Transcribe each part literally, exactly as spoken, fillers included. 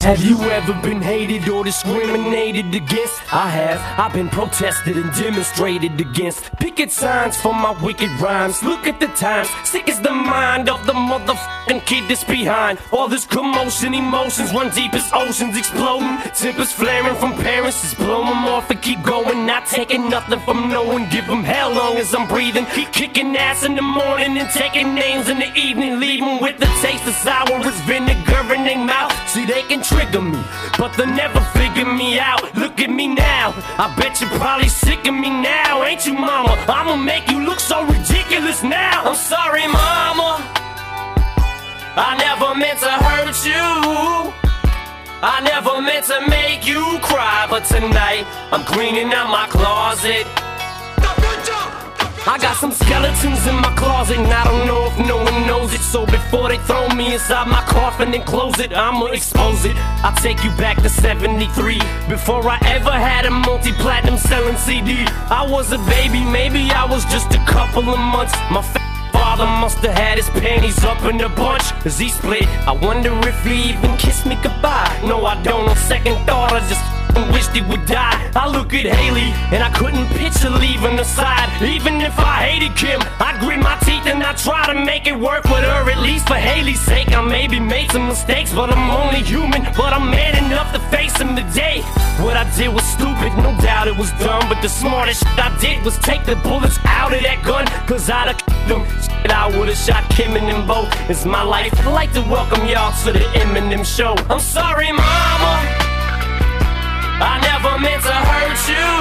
Have you ever been hated or discriminated against? I have. I've been protested and demonstrated against. Picket signs for my wicked rhymes. Look at the times. Sick is the mind of the motherfucking kid that's behind. All this commotion, emotions run deep as oceans exploding. Tempers flaring from parents, just blow them off and keep going. Not taking nothing from no one. Give them hell long as I'm breathing. Keep kicking ass in the morning and taking names in the evening. Leave them with the taste of sour as vinegar in their mouth. See, they can trigger me, but they'll never figure me out. Look at me now, I bet you're probably sick of me now, ain't you, mama? I'ma make you look so ridiculous now. I'm sorry, mama, I never meant to hurt you. I never meant to make you cry, but tonight I'm cleaning out my closet. I got some skeletons in my closet, and I don't know if no one knows it. So before they throw me inside my coffin and close it, I'ma expose it. I'll take you back to seventy-three, before I ever had a multi-platinum selling C D. I was a baby, maybe I was just a couple of months. My father must've had his panties up in a bunch, cause he split. I wonder if he even kissed me goodbye. No, I don't. On second thought, I just wished he would die. I look at Haley and I couldn't picture leaving her side. Even if I hated Kim, I grit my teeth and I try to make it work with her. At least for Haley's sake, I maybe made some mistakes, but I'm only human. But I'm man enough to face them today. What I did was stupid, no doubt it was dumb, but the smartest shit I did was take the bullets out of that gun, cause I'd have killed them. Shit, I would've shot Kim and them both. It's my life. I'd like to welcome y'all to the Eminem show. I'm sorry, mama, I never meant to hurt you.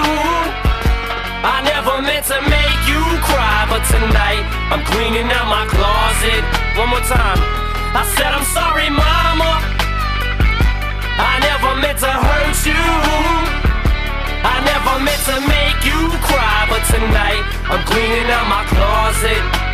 I never meant to make you cry, but tonight I'm cleaning out my closet. One more time. I said I'm sorry, mama, I never meant to hurt you. I never meant to make you cry, but tonight I'm cleaning out my closet.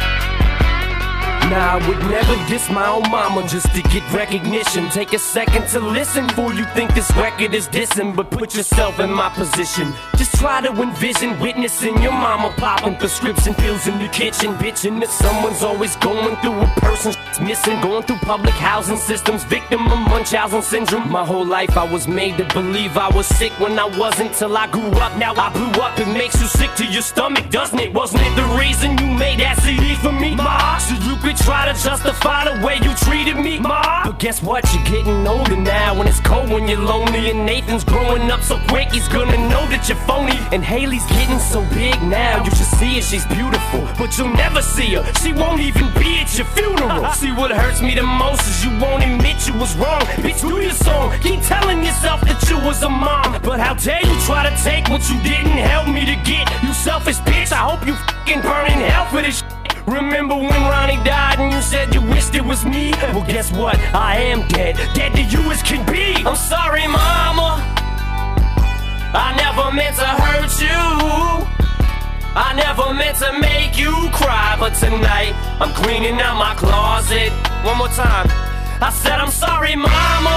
Nah, I would never diss my own mama just to get recognition. Take a second to listen before you think this record is dissing, but put yourself in my position. Just try to envision witnessing your mama popping prescription pills in the kitchen, bitching that someone's always going through a person's missing, going through public housing systems, victim of Munchausen syndrome. My whole life I was made to believe I was sick when I wasn't, till I grew up. Now I blew up. It makes you sick to your stomach, doesn't it? Wasn't it the reason you made that C D for me, ma? So you could try to justify the way you treated me, ma. But guess what? You're getting older now, and it's cold when you're lonely. And Nathan's growing up so quick, he's gonna know that you're phony. And Haley's getting so big now, you should see her, she's beautiful, but you'll never see her. She won't even be at your funeral. See, what hurts me the most is you won't admit you was wrong. Bitch, do your song, keep telling yourself that you was a mom, but how dare you try to take what you didn't help me to get. You selfish bitch, I hope you fucking burn in hell for this shit. Remember when Ronnie died and you said you wished it was me? Well, guess what? I am dead, dead to you as can be. I'm sorry, mama, I never meant to hurt you. I never meant to make you cry, but tonight I'm cleaning out my closet. One more time. I said I'm sorry, mama,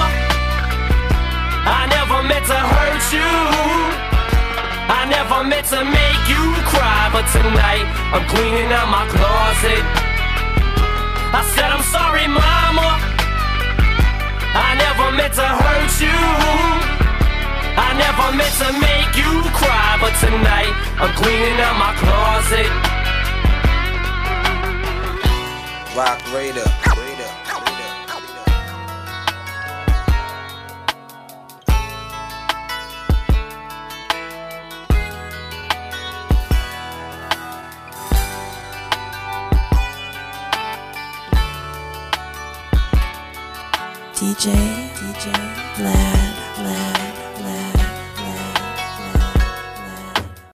I never meant to hurt you. I never meant to make you cry, but tonight I'm cleaning out my closet. I said I'm sorry, mama, I never meant to hurt you. I never meant to make you cry, but tonight I'm cleaning out my closet. Rock Raider. D J, D J, Vlad, Vlad.